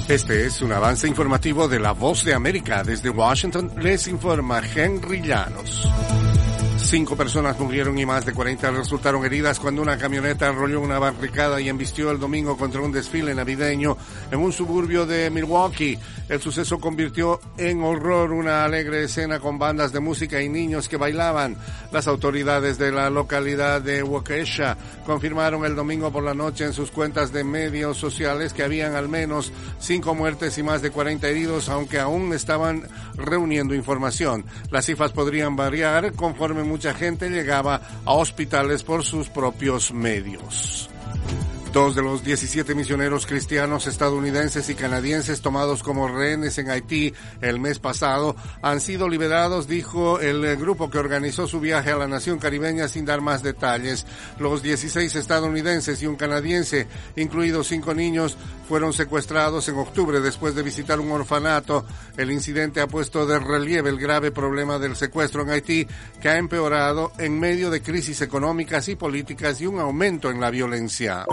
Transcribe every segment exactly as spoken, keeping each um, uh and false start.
Este es un avance informativo de La Voz de América. Desde Washington les informa Henry Llanos. Cinco personas murieron y más de cuarenta resultaron heridas cuando una camioneta arrolló una barricada y embistió el domingo contra un desfile navideño en un suburbio de Milwaukee. El suceso convirtió en horror una alegre escena con bandas de música y niños que bailaban. Las autoridades de la localidad de Waukesha confirmaron el domingo por la noche en sus cuentas de medios sociales que habían al menos cinco muertes y más de cuarenta heridos, aunque aún estaban reuniendo información. Las cifras podrían variar conforme mucha gente llegaba a hospitales por sus propios medios. Dos de los diecisiete misioneros cristianos estadounidenses y canadienses tomados como rehenes en Haití el mes pasado han sido liberados, dijo el grupo que organizó su viaje a la nación caribeña sin dar más detalles. Los dieciséis estadounidenses y un canadiense, incluidos cinco niños, fueron secuestrados en octubre después de visitar un orfanato. El incidente ha puesto de relieve el grave problema del secuestro en Haití, que ha empeorado en medio de crisis económicas y políticas y un aumento en la violencia.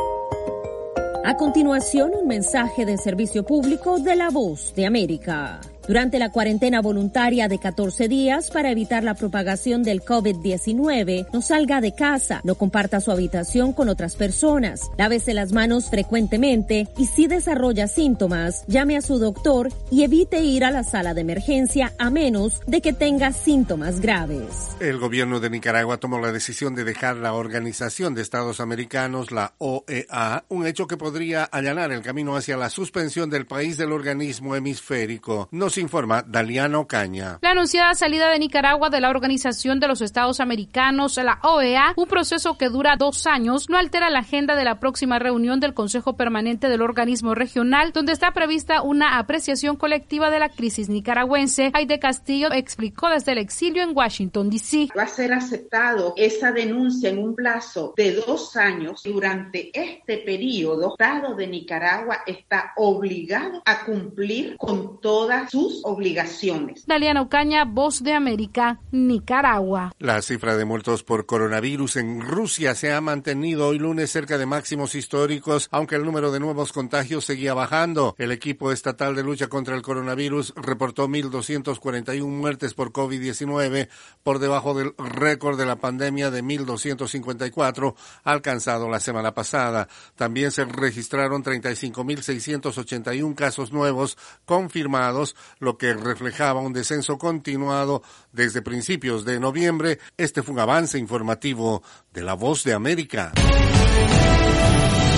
A continuación, un mensaje de servicio público de La Voz de América. Durante la cuarentena voluntaria de catorce días para evitar la propagación del COVID diecinueve, no salga de casa, no comparta su habitación con otras personas, lávese las manos frecuentemente y si desarrolla síntomas, llame a su doctor y evite ir a la sala de emergencia a menos de que tenga síntomas graves. El gobierno de Nicaragua tomó la decisión de dejar la Organización de Estados Americanos, la O E A, un hecho que podría allanar el camino hacia la suspensión del país del organismo hemisférico. Nos informa Daliana Ocaña. La anunciada salida de Nicaragua de la Organización de los Estados Americanos, la O E A, un proceso que dura dos años, no altera la agenda de la próxima reunión del Consejo Permanente del organismo regional, donde está prevista una apreciación colectiva de la crisis nicaragüense. Aide Castillo explicó desde el exilio en Washington, D C Va a ser aceptado esa denuncia en un plazo de dos años. Durante este periodo, el Estado de Nicaragua está obligado a cumplir con todas sus obligaciones. Daliana Ocaña, Voz de América, Nicaragua. La cifra de muertos por coronavirus en Rusia se ha mantenido hoy lunes cerca de máximos históricos, aunque el número de nuevos contagios seguía bajando. El equipo estatal de lucha contra el coronavirus reportó mil doscientas cuarenta y una muertes por COVID diecinueve, por debajo del récord de la pandemia de mil doscientas cincuenta y cuatro alcanzado la semana pasada. También se registraron treinta y cinco mil seiscientos ochenta y uno casos nuevos confirmados, lo que reflejaba un descenso continuado desde principios de noviembre. Este fue un avance informativo de La Voz de América.